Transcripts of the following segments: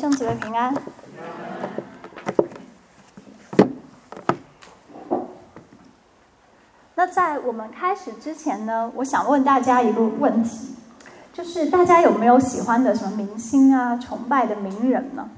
兄姊妹平安。那在我们开始之前呢，我想问大家一个问题，就是大家有没有喜欢的什么明星啊、崇拜的名人呢？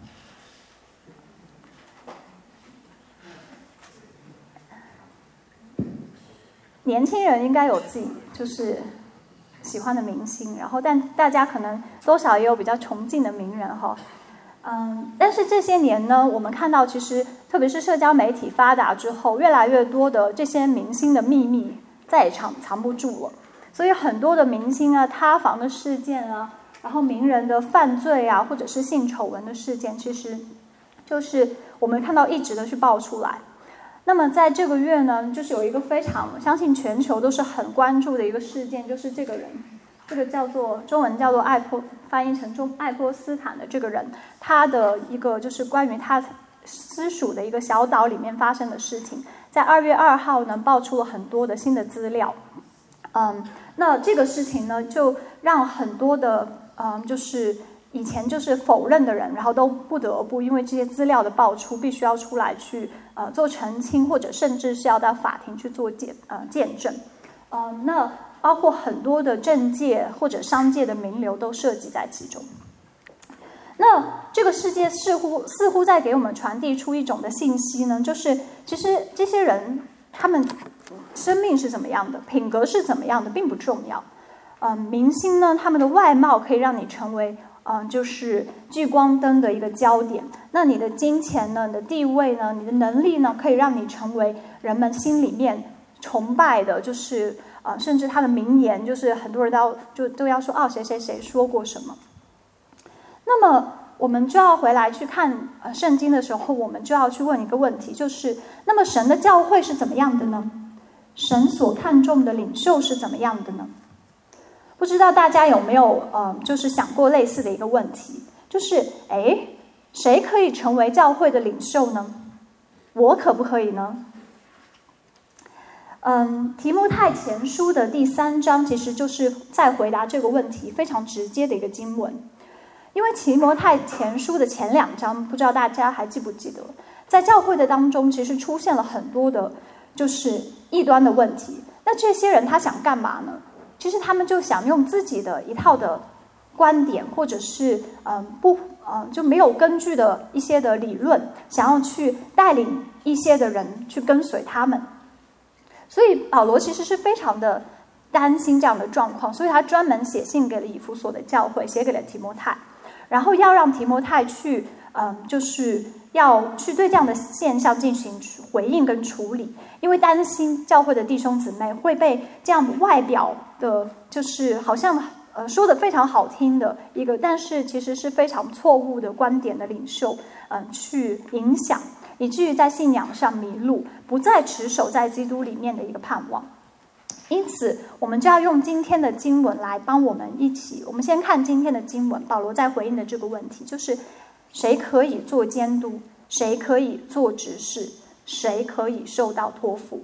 年轻人应该有自己就是喜欢的明星，然后但大家可能多少也有比较崇敬的名人哈。但是这些年呢，我们看到其实特别是社交媒体发达之后，越来越多的这些明星的秘密再也藏不住了，所以很多的明星啊、塌房的事件啊，然后名人的犯罪啊，或者是性丑闻的事件，其实就是我们看到一直的去爆出来。那么在这个月呢，就是有一个非常相信全球都是很关注的一个事件，就是这个人，这个中文叫做翻译成爱泼斯坦的这个人，他的一个就是关于他私属的一个小岛里面发生的事情，在2月2号呢爆出了很多的新的资料。那这个事情呢，就让很多的就是以前就是否认的人，然后都不得不因为这些资料的爆出，必须要出来去做澄清，或者甚至是要到法庭去做见证。那包括很多的政界或者商界的名流都涉及在其中。那这个世界似乎在给我们传递出一种的信息呢，就是其实这些人他们生命是怎么样的，品格是怎么样的并不重要。明星呢，他们的外貌可以让你成为就是聚光灯的一个焦点。那你的金钱呢，你的地位呢，你的能力呢，可以让你成为人们心里面崇拜的，就是甚至他的名言，就是很多人都要说谁谁谁说过什么。那么我们就要回来去看圣经的时候，我们就要去问一个问题，就是那么神的教会是怎么样的呢？神所看重的领袖是怎么样的呢？不知道大家有没有就是想过类似的一个问题，就是谁可以成为教会的领袖呢？我可不可以呢？提摩太前书的第3章其实就是在回答这个问题非常直接的一个经文。因为提摩太前书的前2章，不知道大家还记不记得，在教会的当中其实出现了很多的就是异端的问题。那这些人他想干嘛呢？其实他们就想用自己的一套的观点，或者是就没有根据的一些的理论，想要去带领一些的人去跟随他们。所以保罗其实是非常的担心这样的状况，所以他专门写信给了以弗所的教会，写给了提摩太，然后要让提摩太去就是要去对这样的现象进行回应跟处理，因为担心教会的弟兄姊妹会被这样外表的就是好像说的非常好听的一个，但是其实是非常错误的观点的领袖去影响，以至于在信仰上迷路，不再持守在基督里面的一个盼望。因此我们就要用今天的经文来帮我们一起，我们先看今天的经文，保罗在回应的这个问题，就是谁可以做监督，谁可以做执事，谁可以受到托付。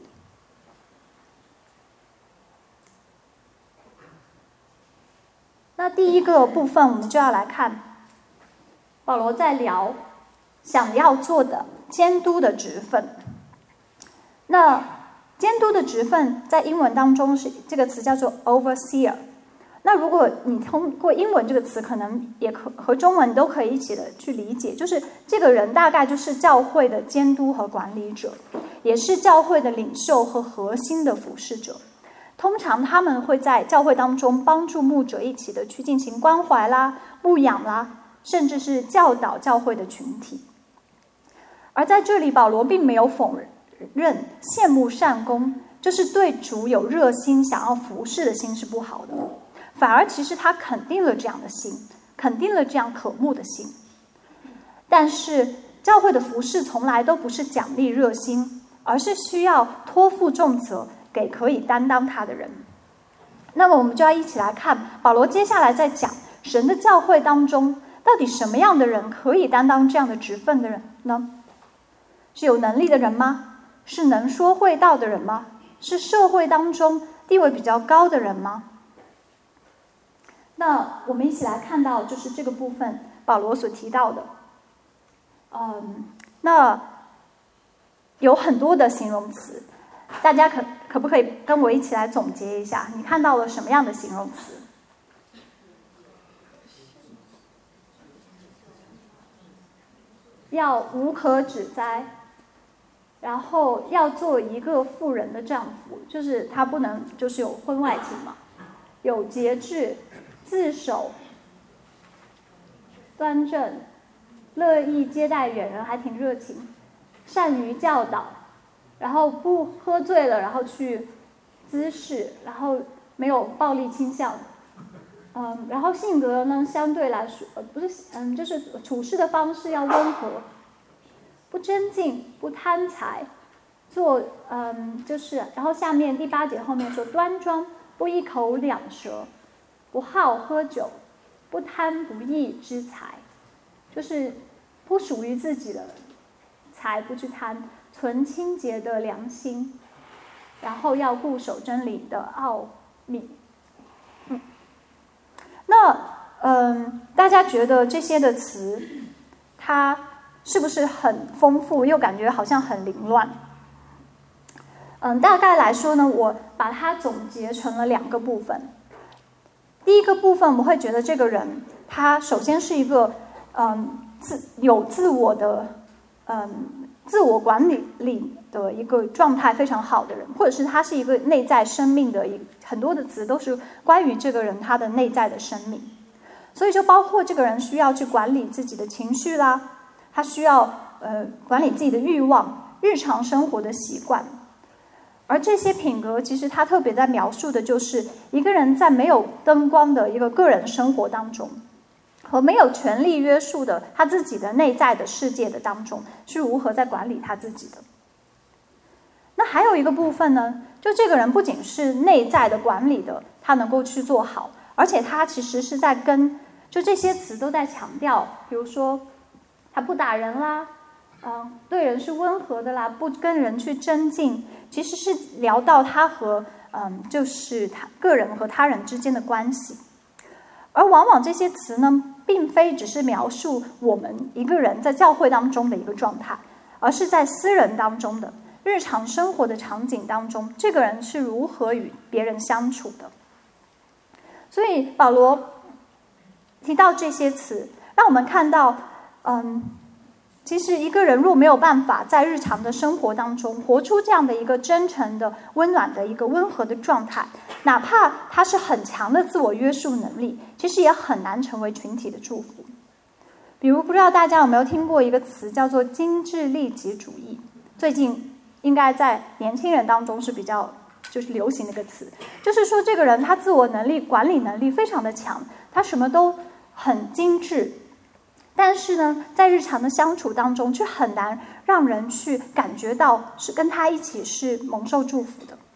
那第一个部分我们就要来看保罗在聊想要做的监督的职分。那监督的职分在英文当中是这个词叫做 overseer。 那如果你通过英文这个词，可能也和中文都可以一起的去理解，就是这个人大概就是教会的监督和管理者，也是教会的领袖和核心的服侍者。通常他们会在教会当中帮助牧者一起的去进行关怀啦、牧养啦，甚至是教导教会的群体。而在这里保罗并没有否认羡慕善功，就是对主有热心想要服侍的心是不好的，反而其实他肯定了这样的心，肯定了这样渴慕的心。但是教会的服侍从来都不是奖励热心，而是需要托付重责给可以担当他的人。那么我们就要一起来看保罗接下来在讲神的教会当中，到底什么样的人可以担当这样的职分的人呢？是有能力的人吗？是能说会道的人吗？是社会当中地位比较高的人吗？那我们一起来看到就是这个部分保罗所提到的那有很多的形容词，大家可不可以跟我一起来总结一下？你看到了什么样的形容词？要无可指摘，然后要做一个妇人的丈夫，就是他不能就是有婚外情嘛，有节制，自守，端正，乐意接待远人，还挺热情，善于教导，然后不喝醉了，然后去滋事，然后没有暴力倾向，然后性格呢相对来说就是处事的方式要温和，不争竞，不贪财，然后下面第8节后面说端庄，不一口两舌，不好喝酒，不贪不义之财，就是不属于自己的财不去贪，存清洁的良心，然后要固守真理的奥秘。那大家觉得这些的词，它是不是很丰富，又感觉好像很凌乱？大概来说呢，我把它总结成了2个部分。第一个部分，我们会觉得这个人，他首先是一个有自我的自我管理的一个状态非常好的人，或者是他是一个内在生命的很多的词都是关于这个人他的内在的生命，所以就包括这个人需要去管理自己的情绪啦，他需要管理自己的欲望，日常生活的习惯。而这些品格其实他特别在描述的就是一个人在没有灯光的一个个人生活当中，和没有权力约束的他自己的内在的世界的当中，是如何在管理他自己的。那还有一个部分呢，就这个人不仅是内在的管理的他能够去做好，而且他其实是在就这些词都在强调，比如说他不打人啦，对人是温和的啦，不跟人去争竞，其实是聊到他和就是他个人和他人之间的关系。而往往这些词呢，并非只是描述我们一个人在教会当中的一个状态，而是在私人当中的日常生活的场景当中，这个人是如何与别人相处的。所以保罗提到这些词，让我们看到其实一个人若没有办法在日常的生活当中活出这样的一个真诚的温暖的一个温和的状态，哪怕他是很强的自我约束能力，其实也很难成为群体的祝福。比如不知道大家有没有听过一个词叫做精致利己主义，最近应该在年轻人当中是比较就是流行的一个词，就是说这个人他自我能力管理能力非常的强，他什么都很精致，但是呢在日常的相处当中却很难让人去感觉到是跟他一起是蒙受祝福的。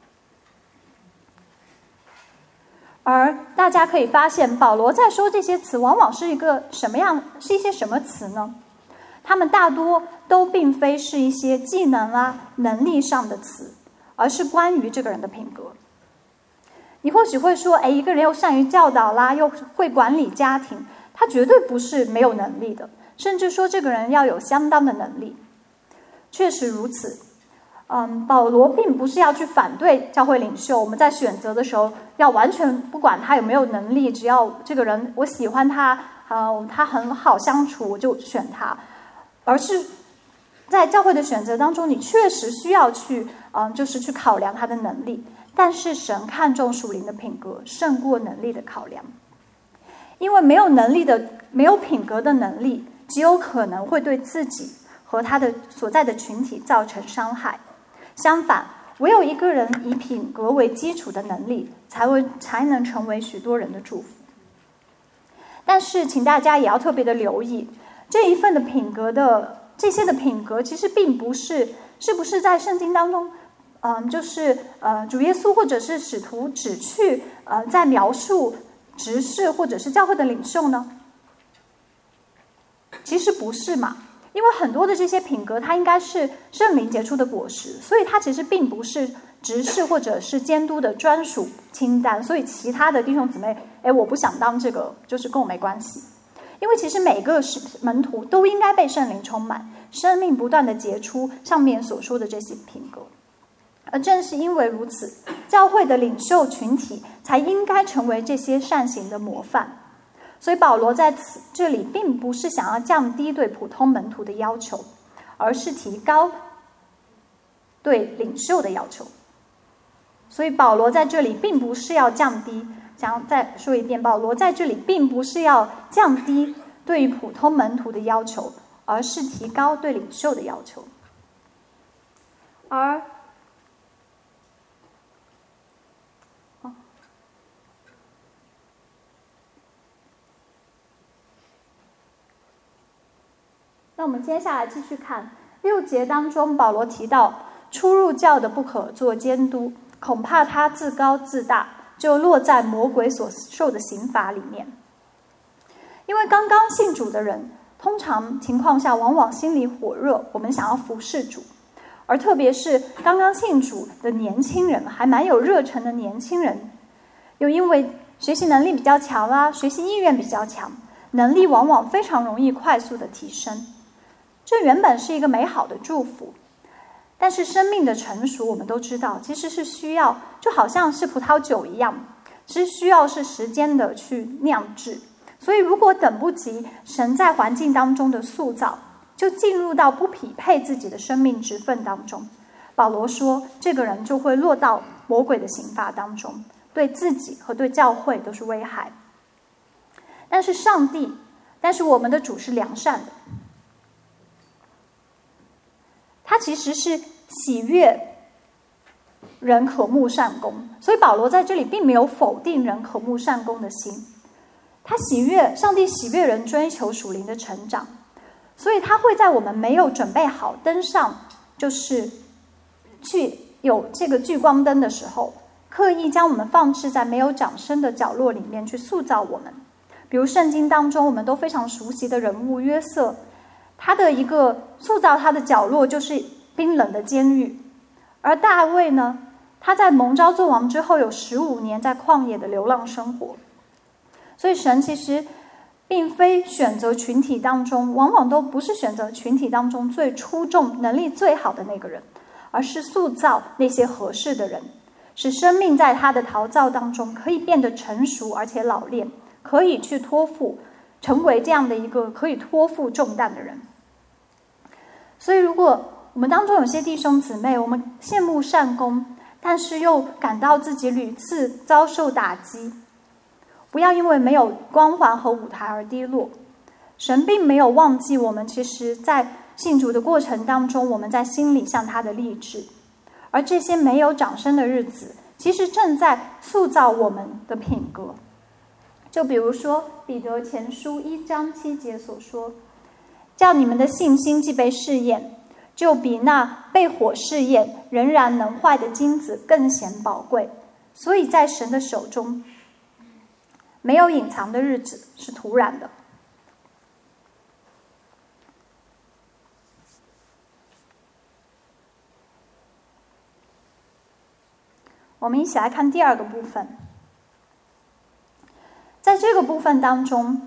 而大家可以发现保罗在说这些词往往是一些什么词呢？他们大多都并非是一些技能能力上的词，而是关于这个人的品格。你或许会说，一个人又善于教导啦，又会管理家庭，他绝对不是没有能力的，甚至说这个人要有相当的能力。确实如此。保罗并不是要去反对教会领袖，我们在选择的时候要完全不管他有没有能力，只要这个人我喜欢他，他很好相处，我就选他。而是在教会的选择当中，你确实需要去就是去考量他的能力，但是神看重属灵的品格胜过能力的考量。因为没有品格的能力，极有可能会对自己和他的所在的群体造成伤害。相反，唯有一个人以品格为基础的能力，才能成为许多人的祝福。但是请大家也要特别的留意，这一份的品格的这些的品格其实并不是不是在圣经当中主耶稣或者是使徒只去在描述执事或者是教会的领袖呢？其实不是嘛，因为很多的这些品格它应该是圣灵结出的果实，所以它其实并不是执事或者是监督的专属清单，所以其他的弟兄姊妹我不想当这个就是跟我没关系。 因为其实每个门徒都应该被圣灵充满，生命不断的结出上面所说的这些品格。而正是因为如此，教会的领袖群体才应该成为这些善行的模范。所以保罗在这里并不是想要降低对普通门徒的要求，而是提高对领袖的要求。所以保罗在这里并不是要降低，想再说一遍，保罗在这里并不是要降低对于普通门徒的要求，而是提高对领袖的要求。那我们接下来继续看6节当中，保罗提到初入教的不可做监督，恐怕他自高自大，就落在魔鬼所受的刑罚里面。因为刚刚信主的人，通常情况下往往心里火热，我们想要服侍主，而特别是刚刚信主的年轻人，还蛮有热忱的年轻人，又因为学习能力比较强啊，学习意愿比较强，能力往往非常容易快速的提升。这原本是一个美好的祝福，但是生命的成熟我们都知道，其实是需要，就好像是葡萄酒一样，是需要是时间的去酿制。所以如果等不及神在环境当中的塑造，就进入到不匹配自己的生命职分当中，保罗说这个人就会落到魔鬼的刑罚当中，对自己和对教会都是危害。但是我们的主是良善的，他其实是喜悦人渴慕善功，所以保罗在这里并没有否定人渴慕善功的心。上帝喜悦人追求属灵的成长，所以他会在我们没有准备好登上就是去有这个聚光灯的时候，刻意将我们放置在没有掌声的角落里面去塑造我们。比如圣经当中我们都非常熟悉的人物约瑟，他的一个塑造他的角落就是冰冷的监狱。而大卫呢，他在蒙召做王之后有15年在旷野的流浪生活。所以神其实并非选择群体当中，往往都不是选择群体当中最出众、能力最好的那个人，而是塑造那些合适的人，使生命在他的陶造当中可以变得成熟而且老练，可以去托付，成为这样的一个可以托付重担的人。所以如果我们当中有些弟兄姊妹，我们羡慕善功，但是又感到自己屡次遭受打击，不要因为没有光环和舞台而低落。神并没有忘记我们，其实在信主的过程当中，我们在心里向他的励志，而这些没有掌声的日子，其实正在塑造我们的品格。就比如说彼得前书1章7节所说，叫你们的信心既被试验，就比那被火试验仍然能坏的金子更显宝贵。所以在神的手中，没有隐藏的日子，是突然的。我们一起来看第2个部分。在这个部分当中，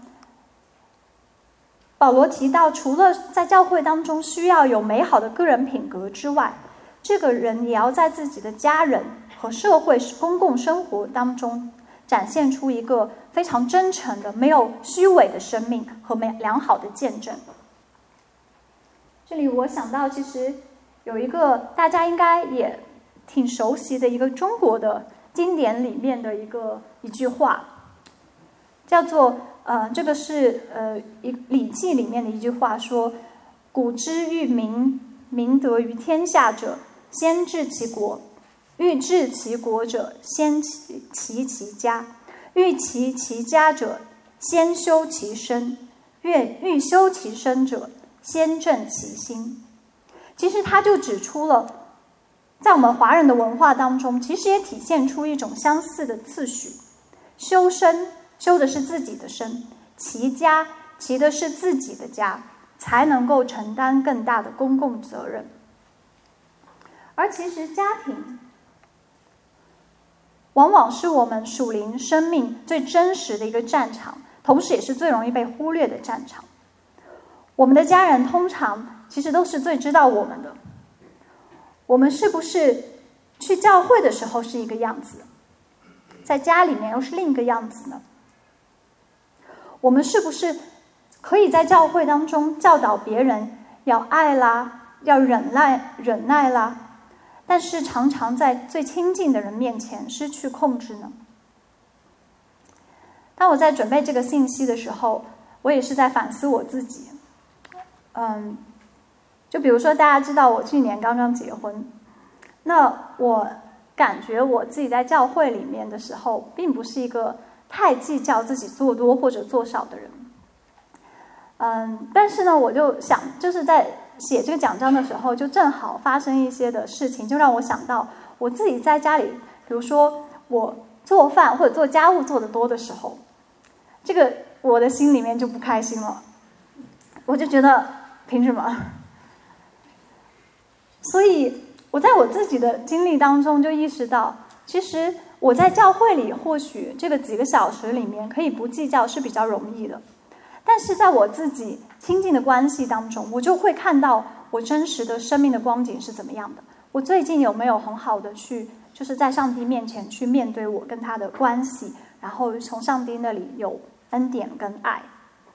保罗提到，除了在教会当中需要有美好的个人品格之外，这个人也要在自己的家人和社会公共生活当中展现出一个非常真诚的、没有虚伪的生命和良好的见证。这里我想到，其实有一个大家应该也挺熟悉的一个中国的经典里面的一句话，叫做这个是《礼记》里面的一句话，说：“古之欲明德于天下者，先治其国；欲治其国者，先齐其家；欲齐其家者，先修其身；欲修其身者，先正其心。”其实他就指出了，在我们华人的文化当中，其实也体现出一种相似的次序。修身，修的是自己的身；齐家，齐的是自己的家，才能够承担更大的公共责任。而其实家庭往往是我们属灵生命最真实的一个战场， 同时也是最容易被忽略的战场。我们的家人通常其实都是最知道我们的，我们是不是去教会的时候是一个样子，在家里面又是另一个样子呢？我们是不是可以在教会当中教导别人要爱啦，要忍耐啦，但是常常在最亲近的人面前失去控制呢？当我在准备这个信息的时候，我也是在反思我自己。就比如说大家知道我去年刚刚结婚，那我感觉我自己在教会里面的时候，并不是一个太计较自己做多或者做少的人。但是呢，我就想，就是在写这个讲章的时候，就正好发生一些的事情，就让我想到我自己在家里，比如说我做饭或者做家务做得多的时候，这个我的心里面就不开心了，我就觉得凭什么？所以我在我自己的经历当中就意识到，其实我在教会里或许这个几个小时里面可以不计较是比较容易的，但是在我自己亲近的关系当中，我就会看到我真实的生命的光景是怎么样的。我最近有没有很好的去，就是在上帝面前去面对我跟他的关系，然后从上帝那里有恩典跟爱。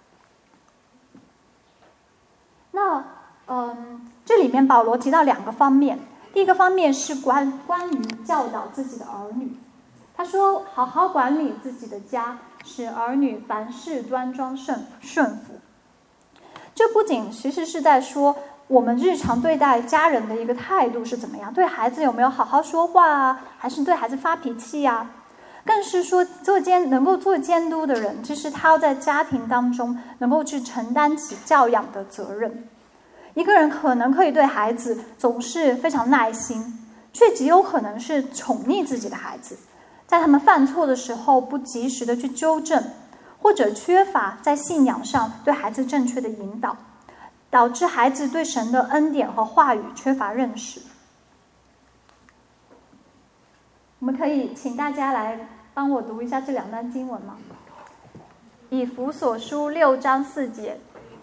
那这里面保罗提到2个方面，第一个方面是关于教导自己的儿女。他说好好管理自己的家，使儿女凡事端庄顺服。这不仅其实是在说我们日常对待家人的一个态度是怎么样，对孩子有没有好好说话啊，还是对孩子发脾气啊，更是说能够做监督的人，其实他要在家庭当中能够去承担起教养的责任。一个人可能可以对孩子总是非常耐心，却极有可能是宠溺自己的孩子，在他们犯错的时候不及时的去纠正，或者缺乏在信仰上对孩子正确的引导，导致孩子对神的恩典和话语缺乏认识。我们可以请大家来帮我读一下这2段经文吗？以弗所书6章4节。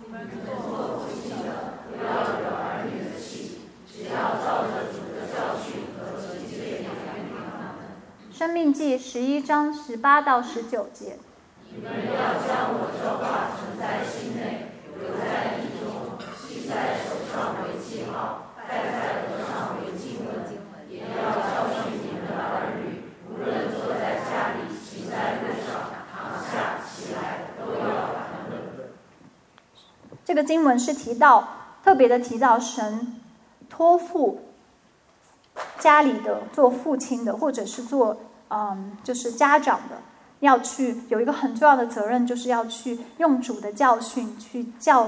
不要惹儿女的气，只要照着主的教训和直接养育他们。申命记11章18到19节。你们要将我这话存在心内，留在意中，系在手上为记号，戴在额上为经文，也要教训你们的儿女，无论坐在家里，行在路上，躺下起来，都要谈论。这个经文是特别的提到神托付家里的做父亲的，或者是做就是家长的，要去有一个很重要的责任，就是要去用主的教训去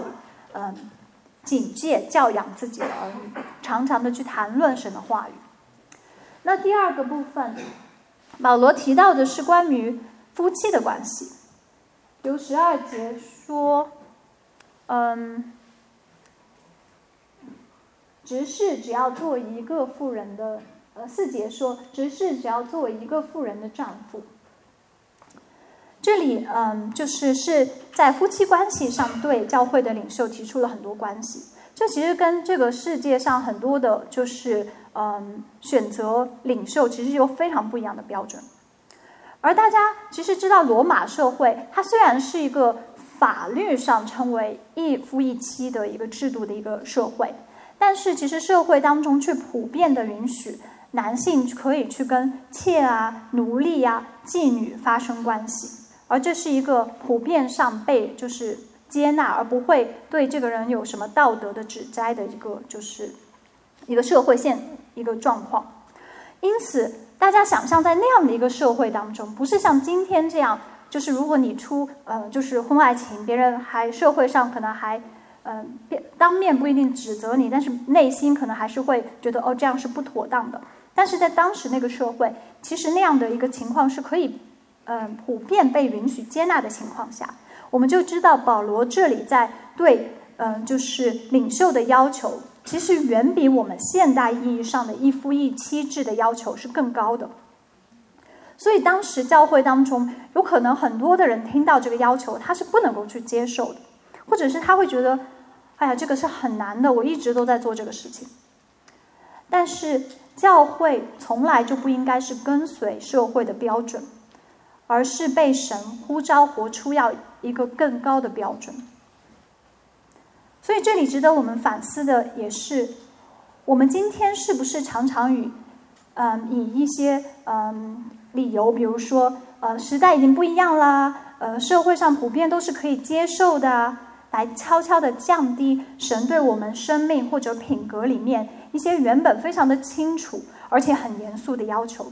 警戒教养自己的儿女，常常的去谈论神的话语。那第2个部分，保罗提到的是关于夫妻的关系。比如12节说执事只要做一个妇人的4节说执事只要做一个妇人的丈夫。这里就是在夫妻关系上对教会的领袖提出了很多关系。这其实跟这个世界上很多的就是选择领袖其实有非常不一样的标准。而大家其实知道罗马社会它虽然是一个法律上称为一夫一妻的一个制度的一个社会，但是其实社会当中却普遍的允许男性可以去跟妾啊、奴隶啊、妓女发生关系，而这是一个普遍上被就是接纳，而不会对这个人有什么道德的指摘的一个社会一个状况。因此大家想象在那样的一个社会当中，不是像今天这样，就是如果你就是婚外情，别人社会上可能还当面不一定指责你，但是内心可能还是会觉得这样是不妥当的。但是在当时那个社会，其实那样的一个情况是可以普遍被允许接纳的情况下，我们就知道保罗这里在对就是领袖的要求，其实远比我们现代意义上的一夫一妻制的要求是更高的。 所以当时教会当中有可能很多的人听到这个要求，他是不能够去接受的，或者是他会觉得，哎呀，这个是很难的，我一直都在做这个事情。但是教会从来就不应该是跟随社会的标准，而是被神呼召活出要一个更高的标准。所以这里值得我们反思的也是，我们今天是不是常常以一些理由，比如说时代已经不一样啦，社会上普遍都是可以接受的啊，来悄悄地降低神对我们生命或者品格里面一些原本非常的清楚而且很严肃的要求。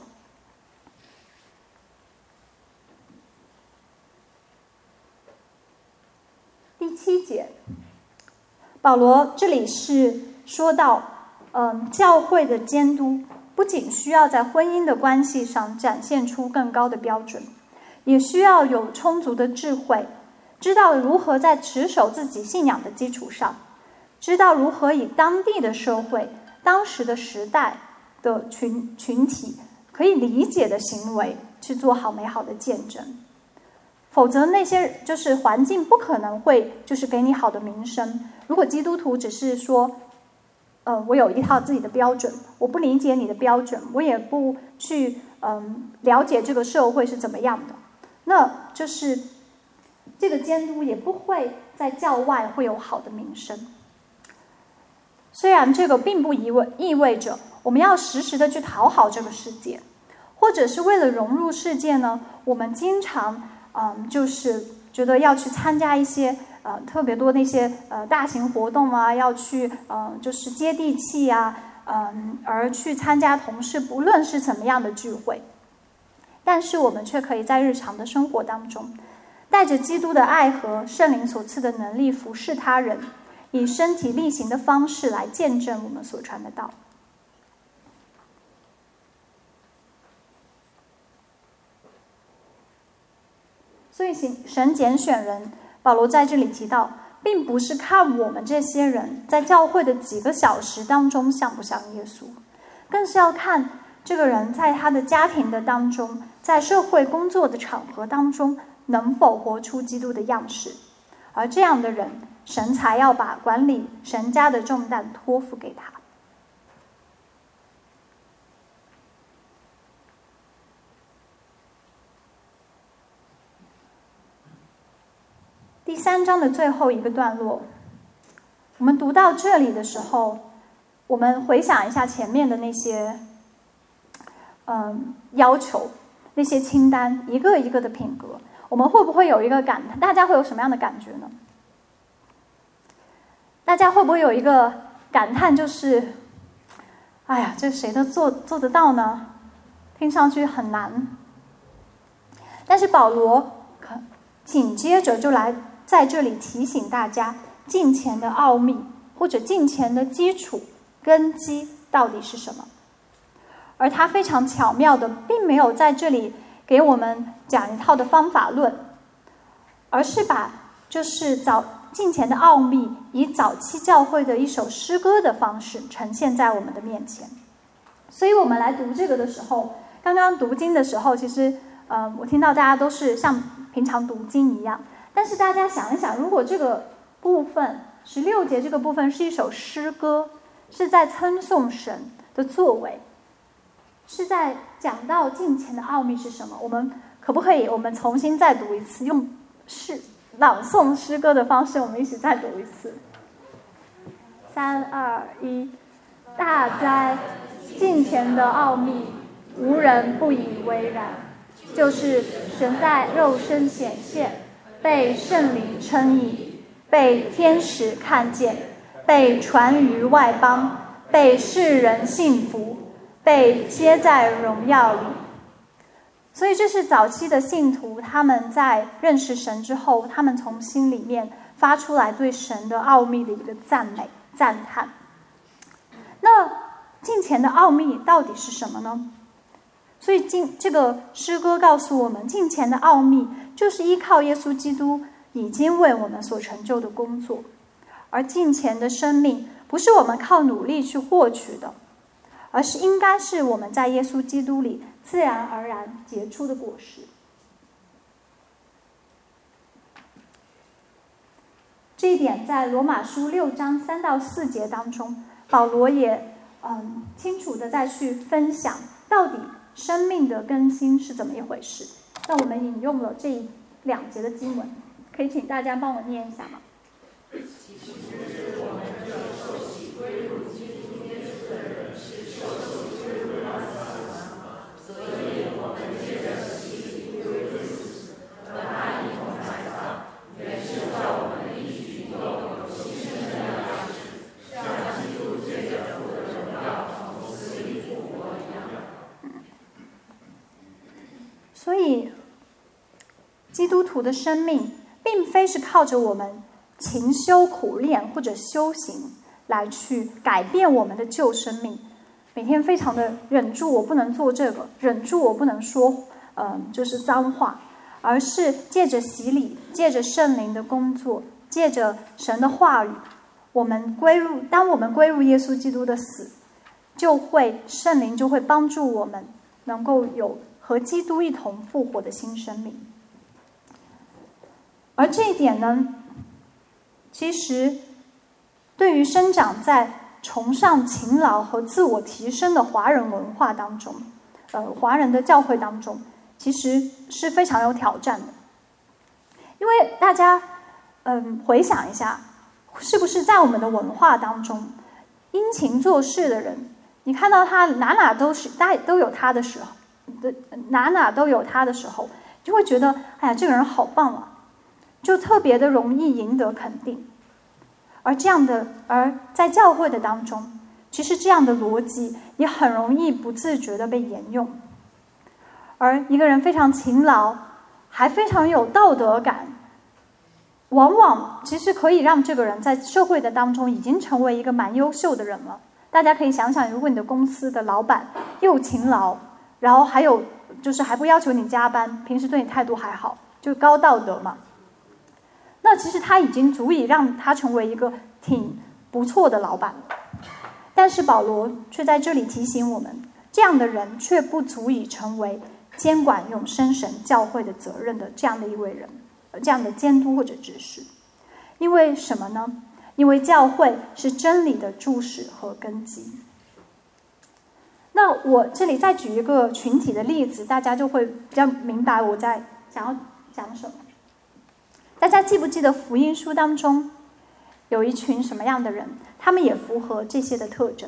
第7节，保罗这里是说到，教会的监督不仅需要在婚姻的关系上展现出更高的标准，也需要有充足的智慧，知道如何在持守自己信仰的基础上，知道如何以当地的社会、当时的时代的群体可以理解的行为去做好美好的见证。否则那些就是环境不可能会就是给你好的名声。如果基督徒只是说我有一套自己的标准，我不理解你的标准，我也不去了解这个社会是怎么样的，那就是这个监督也不会在教外会有好的名声。虽然这个并不意味着我们要时时的去讨好这个世界，或者是为了融入世界呢，我们经常就是觉得要去参加一些特别多那些大型活动啊，要去就是接地气啊，而去参加同事不论是怎么样的聚会，但是我们却可以在日常的生活当中，带着基督的爱和圣灵所赐的能力服侍他人，以身体力行的方式来见证我们所传的道。所以神拣选人，保罗在这里提到，并不是看我们这些人在教会的几个小时当中像不像耶稣，更是要看这个人在他的家庭的当中，在社会工作的场合当中能否活出基督的样式。而这样的人，神才要把管理神家的重担托付给他。第3章的最后一个段落，我们读到这里的时候，我们回想一下前面的那些要求，那些清单，一个一个的品格，我们会不会有一个感叹？大家会有什么样的感觉呢？大家会不会有一个感叹，就是哎呀，这谁都做得到呢？听上去很难。但是保罗紧接着就来在这里提醒大家，敬虔的奥秘或者敬虔的基础根基到底是什么。而他非常巧妙的并没有在这里给我们讲一套的方法论，而是把就是敬虔的奥秘以早期教会的一首诗歌的方式呈现在我们的面前。所以我们来读这个的时候，刚刚读经的时候，其实我听到大家都是像平常读经一样，但是大家想一想，如果这个部分16节这个部分是一首诗歌，是在称颂神的作为，是在讲到敬虔的奥秘是什么，我们可不可以我们重新再读一次，用朗诵诗歌的方式，我们一起再读一次。3、2、1，大哉，敬虔的奥秘，无人不以为然。就是神在肉身显现，被圣灵称义，被天使看见，被传于外邦，被世人信服，被接在荣耀里。所以这是早期的信徒，他们在认识神之后，他们从心里面发出来对神的奥秘的一个赞美赞叹。那敬虔的奥秘到底是什么呢？所以这个诗歌告诉我们，敬虔的奥秘就是依靠耶稣基督已经为我们所成就的工作，而敬虔的生命不是我们靠努力去获取的，而是应该是我们在耶稣基督里自然而然结出的果实。这一点在罗马书6章3到4节当中，保罗也清楚的再去分享到底生命的更新是怎么一回事。那我们引用了这2节的经文，可以请大家帮我念一下吗？所以基督徒的生命并非是靠着我们勤修苦练或者修行来去改变我们的旧生命，每天非常的忍住我不能做这个，忍住我不能说就是脏话，而是借着洗礼，借着圣灵的工作，借着神的话语，当我们归入耶稣基督的死，圣灵就会帮助我们能够有和基督一同复活的新生命。而这一点呢，其实对于生长在崇尚勤劳和自我提升的华人文化当中，华人的教会当中，其实是非常有挑战的。因为大家回想一下，是不是在我们的文化当中，殷勤做事的人，你看到他哪都有他的时候，哪都有他的时候，就会觉得哎呀，这个人好棒啊，就特别的容易赢得肯定。而在教会的当中，其实这样的逻辑也很容易不自觉的被沿用。而一个人非常勤劳，还非常有道德感，往往其实可以让这个人在社会的当中已经成为一个蛮优秀的人了。大家可以想想，如果你的公司的老板又勤劳，然后还有就是还不要求你加班，平时对你态度还好，就高道德嘛，那其实他已经足以让他成为一个挺不错的老板了。但是保罗却在这里提醒我们，这样的人却不足以成为监管永生神教会的责任的这样的一位人，这样的监督或者指示。因为什么呢？因为教会是真理的柱石和根基。那我这里再举一个群体的例子，大家就会比较明白我在想要讲什么。大家记不记得福音书当中有一群什么样的人，他们也符合这些的特征？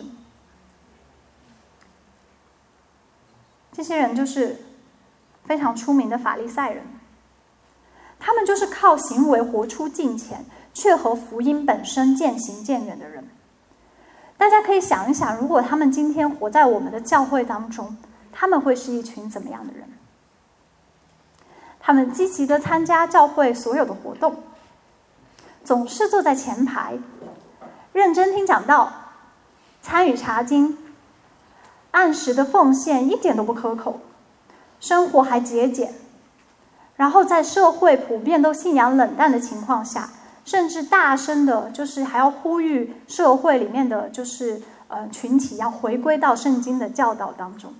这些人就是非常出名的法利赛人，他们就是靠行为活出敬虔，却和福音本身渐行渐远的人。大家可以想一想，如果他们今天活在我们的教会当中，他们会是一群怎么样的人？他们积极地参加教会所有的活动，总是坐在前排，认真听讲道，参与查经，按时的奉献一点都不苛刻，生活还节俭，然后在社会普遍都信仰冷淡的情况下，甚至大声的就是还要呼吁社会里面的就是群体要回归到圣经的教导当中。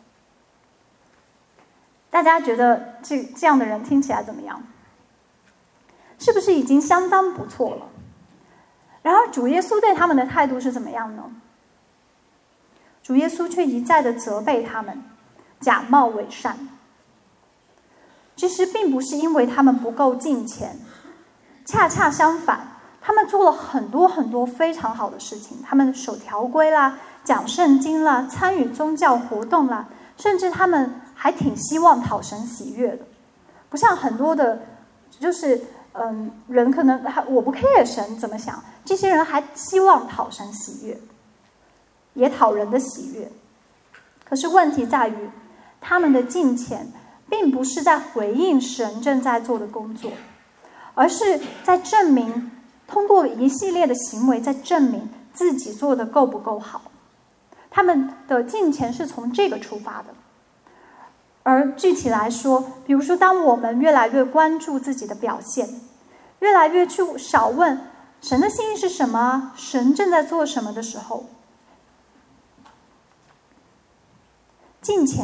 大家觉得这样的人听起来怎么样？是不是已经相当不错了？然而主耶稣对他们的态度是怎么样呢？主耶稣却一再的责备他们假冒伪善。其实并不是因为他们不够敬虔，恰恰相反，他们做了很多很多非常好的事情，他们守条规啦，讲圣经啦，参与宗教活动啦，甚至他们还挺希望讨神喜悦的。不像很多的就是人可能我不 care 神怎么想，这些人还希望讨神喜悦，也讨人的喜悦。可是问题在于，他们的敬虔并不是在回应神正在做的工作，而是在证明，通过一系列的行为在证明自己做的够不够好。他们的敬虔是从这个出发的。而具体来说，比如说当我们越来越关注自己的表现，越来越去少问神的心意是什么，神正在做什么的时候，敬虔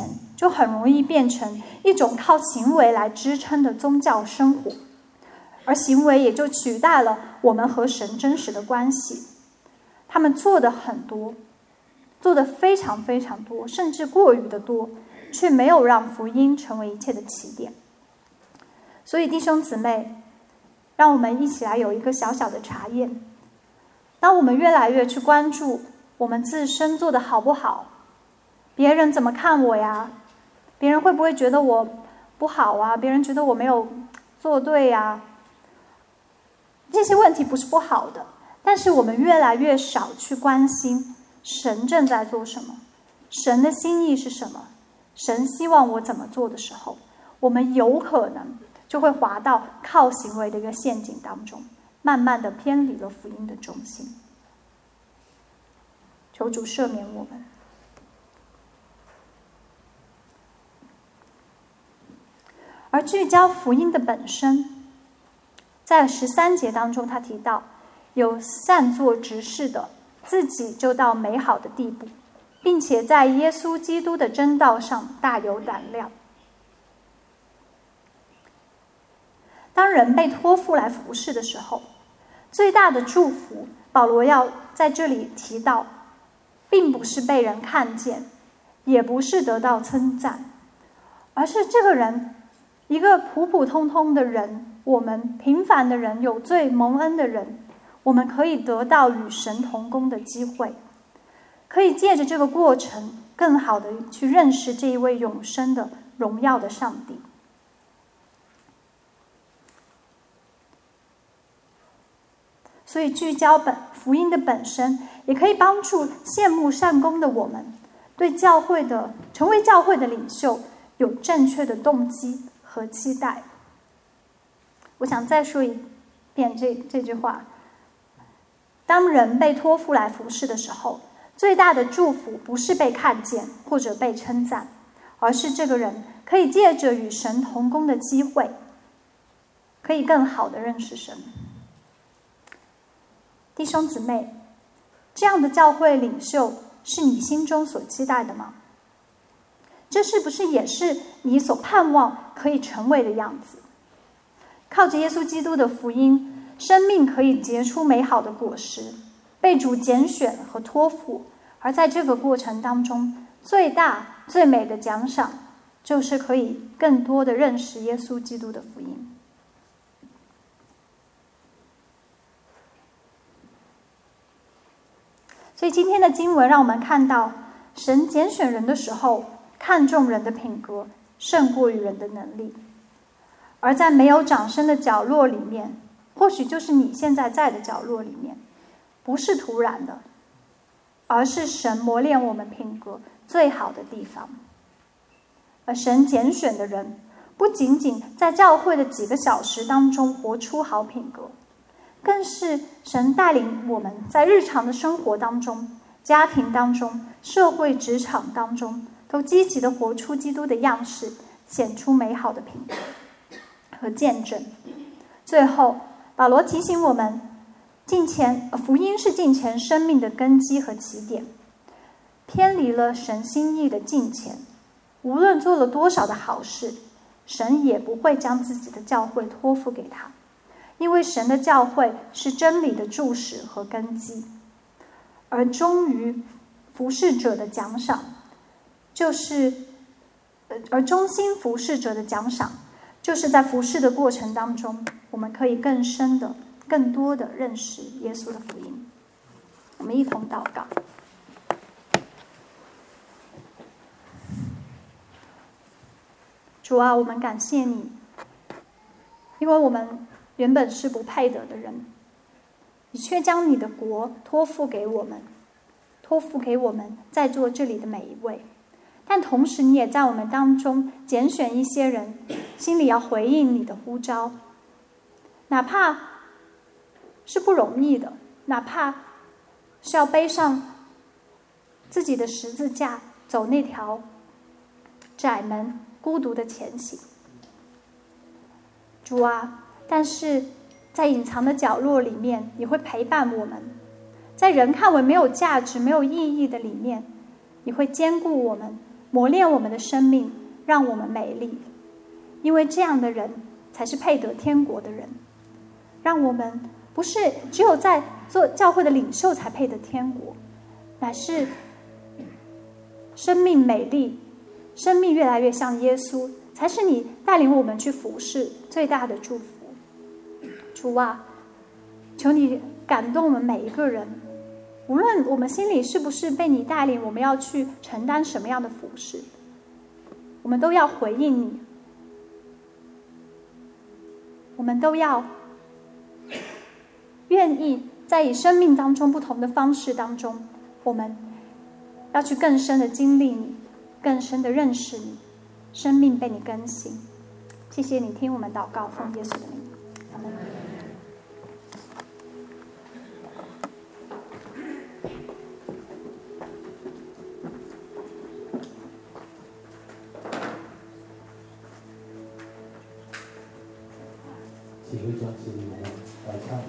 就很容易变成一种靠行为来支撑的宗教生活，而行为也就取代了我们和神真实的关系。他们做的很多，做的非常非常多，甚至过于的多，却没有让福音成为一切的起点。所以弟兄姊妹，让我们一起来有一个小小的查验。当我们越来越去关注我们自身做的好不好，别人怎么看我呀？别人会不会觉得我不好啊？别人觉得我没有做对呀？这些问题不是不好的，但是我们越来越少去关心神正在做什么，神的心意是什么，神希望我怎么做的时候，我们有可能就会滑到靠行为的一个陷阱当中，慢慢的偏离了福音的中心。求主赦免我们。而聚焦福音的本身，在13节当中他提到，有善作执事的自己就到美好的地步，并且在耶稣基督的真道上大有胆量。当人被托付来服侍的时候，最大的祝福，保罗要在这里提到，并不是被人看见，也不是得到称赞，而是这个人，一个普普通通的人，我们平凡的人，有罪蒙恩的人，我们可以得到与神同工的机会，可以借着这个过程更好的去认识这一位永生的荣耀的上帝。所以聚焦福音的本身，也可以帮助羡慕善功的我们，对成为教会的领袖有正确的动机和期待。我想再说一遍这句话：当人被托付来服侍的时候，最大的祝福不是被看见或者被称赞，而是这个人可以借着与神同工的机会，可以更好的认识神。弟兄姊妹，这样的教会领袖是你心中所期待的吗？这是不是也是你所盼望可以成为的样子？靠着耶稣基督的福音，生命可以结出美好的果实，被主拣选和托付，而在这个过程当中，最大最美的奖赏就是可以更多的认识耶稣基督的福音。所以今天的经文让我们看到，神拣选人的时候，看重人的品格胜过于人的能力。而在没有掌声的角落里面，或许就是你现在在的角落里面，不是突然的，而是神磨练我们品格最好的地方。而神拣选的人，不仅仅在教会的几个小时当中活出好品格，更是神带领我们在日常的生活当中、家庭当中、社会职场当中，都积极的活出基督的样式，显出美好的品格和见证。最后，保罗提醒我们，福音是敬虔生命的根基和起点。偏离了神心意的敬虔，无论做了多少的好事，神也不会将自己的教会托付给他，因为神的教会是真理的柱石和根基。而忠于服侍者的奖赏，而忠心服侍者的奖赏，就是在服侍的过程当中，我们可以更深的、更多的认识耶稣的福音。我们一同祷告。主啊，我们感谢你，因为我们原本是不配得的人，你却将你的国托付给我们，托付给我们在座这里的每一位。但同时你也在我们当中拣选一些人，心里要回应你的呼召，哪怕是不容易的，哪怕是要背上自己的十字架，走那条窄门孤独的前行。主啊，但是在隐藏的角落里面，你会陪伴我们，在人看为没有价值、没有意义的里面，你会坚固我们，磨练我们的生命， 让我们美丽，因为这样的人才是配得天国的人。让我们不是只有在做教会的领袖才配得天国，乃是生命美丽，生命越来越像耶稣，才是你带领我们去服侍最大的祝福。主啊，求你感动我们每一个人，无论我们心里是不是被你带领，我们要去承担什么样的服侍，我们都要回应你，我们都要愿意在以生命当中不同的方式当中，我们要去更深的经历你，更深的认识你，生命被你更新。谢谢你听我们祷告，奉耶稣的名，阿们。 请会专心来唱。